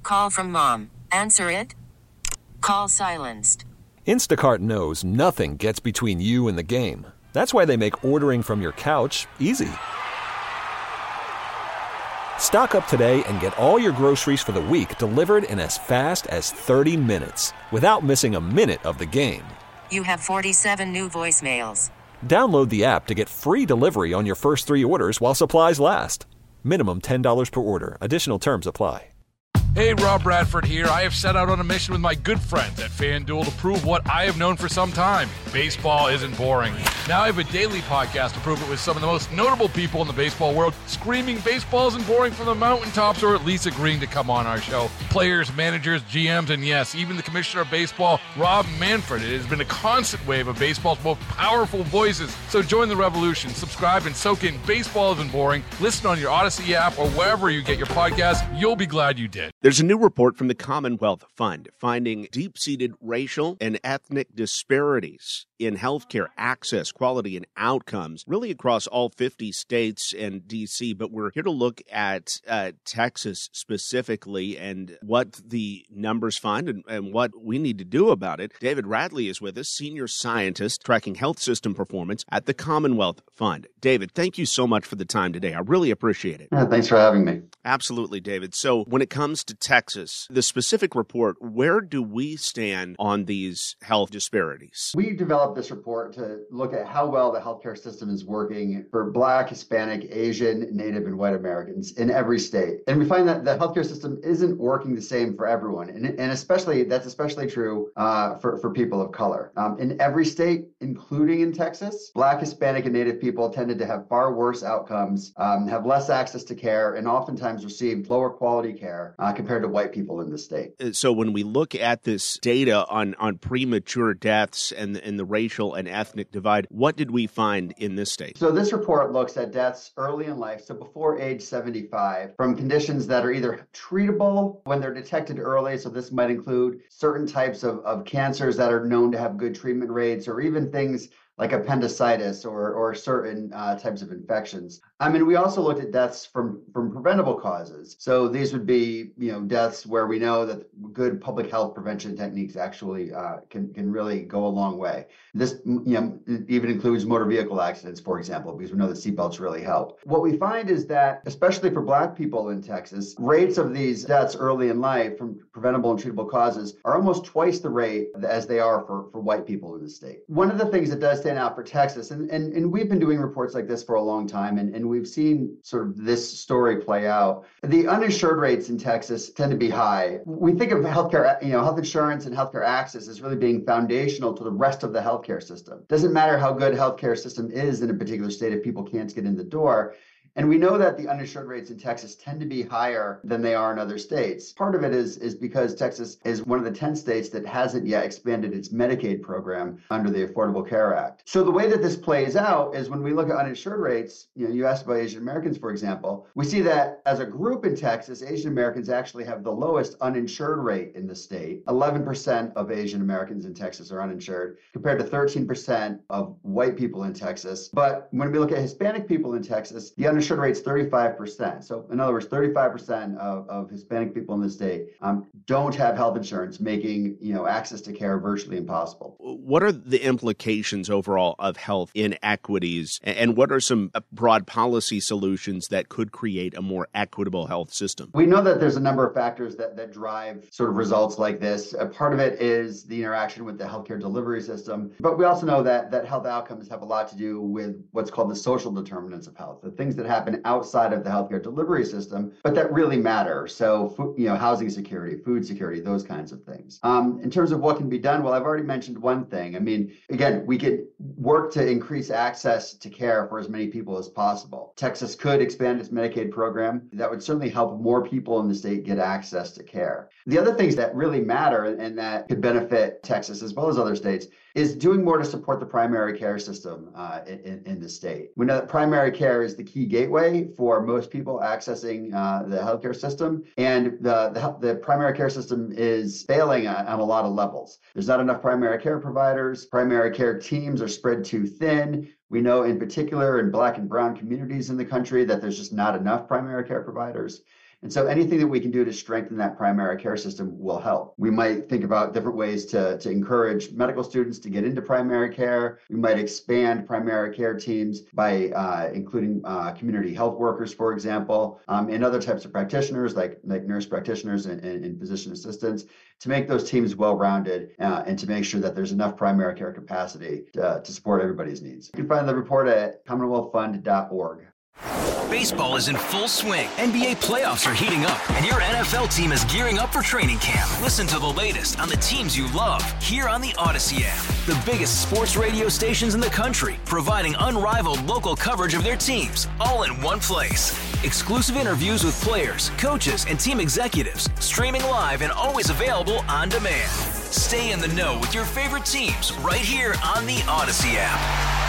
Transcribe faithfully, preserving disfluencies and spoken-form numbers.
Call from mom. Answer it. Call silenced. Instacart knows nothing gets between you and the game. That's why they make ordering from your couch easy. Stock up today and get all your groceries for the week delivered in as fast as thirty minutes without missing a minute of the game. You have forty-seven new voicemails. Download the app to get free delivery on your first three orders while supplies last. Minimum ten dollars per order. Additional terms apply. Hey, Rob Bradford here. I have set out on a mission with my good friends at FanDuel to prove what I have known for some time. Baseball isn't boring. Now I have a daily podcast to prove it with some of the most notable people in the baseball world, screaming baseball isn't boring from the mountaintops, or at least agreeing to come on our show. Players, managers, G Ms, and yes, even the commissioner of baseball, Rob Manfred. It has been a constant wave of baseball's most powerful voices. So join the revolution. Subscribe and soak in Baseball Isn't Boring. Listen on your Odyssey app or wherever you get your podcasts. You'll be glad you did. There's a new report from the Commonwealth Fund finding deep-seated racial and ethnic disparities in healthcare access, quality, and outcomes, really across all fifty states and D C. But we're here to look at uh, Texas specifically and what the numbers find and, and what we need to do about it. David Radley is with us, senior scientist tracking health system performance at the Commonwealth Fund. David, thank you so much for the time today. I really appreciate it. Yeah, thanks for having me. Absolutely, David. So when it comes to Texas, the specific report, where do we stand on these health disparities? We developed this report to look at how well the healthcare system is working for Black, Hispanic, Asian, Native, and white Americans in every state. And we find that the healthcare system isn't working the same for everyone. And, and especially, that's especially true uh, for, for people of color. Um, in every state, including in Texas, Black, Hispanic, and Native people tended to have far worse outcomes, um, have less access to care, and oftentimes received lower quality care uh, compared to white people in the state. So when we look at this data on, on premature deaths and, and the racial and ethnic divide, what did we find in this state? So this report looks at deaths early in life, so before age seventy-five, from conditions that are either treatable when they're detected early. So this might include certain types of, of cancers that are known to have good treatment rates, or even things like appendicitis or or certain uh, types of infections. I mean, we also looked at deaths from, from preventable causes. So these would be, you know, deaths where we know that good public health prevention techniques actually uh, can, can really go a long way. This, you know, even includes motor vehicle accidents, for example, because we know that seatbelts really help. What we find is that, especially for Black people in Texas, rates of these deaths early in life from preventable and treatable causes are almost twice the rate as they are for, for white people in the state. One of the things that does stand out for Texas, and, and, and we've been doing reports like this for a long time, and, and we've seen sort of this story play out. The uninsured rates in Texas tend to be high. We think of healthcare, you know, health insurance and healthcare access as really being foundational to the rest of the healthcare system. Doesn't matter how good healthcare system is in a particular state if people can't get in the door. And we know that the uninsured rates in Texas tend to be higher than they are in other states. Part of it is, is because Texas is one of the ten states that hasn't yet expanded its Medicaid program under the Affordable Care Act. So the way that this plays out is when we look at uninsured rates, you know, you asked about Asian Americans, for example, we see that as a group in Texas, Asian Americans actually have the lowest uninsured rate in the state. eleven percent of Asian Americans in Texas are uninsured, compared to thirteen percent of white people in Texas. But when we look at Hispanic people in Texas, the uninsured rate is thirty-five percent. So in other words, thirty-five percent of, of Hispanic people in the state um, don't have health insurance, making, you know, access to care virtually impossible. What are the implications overall of health inequities, and what are some broad policy solutions that could create a more equitable health system? We know that there's a number of factors that, that drive sort of results like this. A part of it is the interaction with the healthcare delivery system, but we also know that, that health outcomes have a lot to do with what's called the social determinants of health, the things that happen outside of the healthcare delivery system, but that really matter. So, you know, housing security, food security, those kinds of things. Um, in terms of what can be done, well, I've already mentioned one thing. I mean, again, we could work to increase access to care for as many people as possible. Texas could expand its Medicaid program. That would certainly help more people in the state get access to care. The other things that really matter and that could benefit Texas as well as other states is doing more to support the primary care system uh, in, in the state. We know that primary care is the key gateway for most people accessing uh, the healthcare system, and the, the, the primary care system is failing on, on a lot of levels. There's not enough primary care providers. Primary care teams are spread too thin. We know in particular in Black and brown communities in the country that there's just not enough primary care providers. And so anything that we can do to strengthen that primary care system will help. We might think about different ways to, to encourage medical students to get into primary care. We might expand primary care teams by uh, including uh, community health workers, for example, um, and other types of practitioners like, like nurse practitioners and, and, and physician assistants, to make those teams well-rounded uh, and to make sure that there's enough primary care capacity to, to support everybody's needs. You can find the report at commonwealth fund dot org. Baseball is in full swing. N B A playoffs are heating up, and your N F L team is gearing up for training camp. Listen to the latest on the teams you love here on the Odyssey app. The biggest sports radio stations in the country, providing unrivaled local coverage of their teams, all in one place. Exclusive interviews with players, coaches, and team executives, streaming live and always available on demand. Stay in the know with your favorite teams right here on the Odyssey app.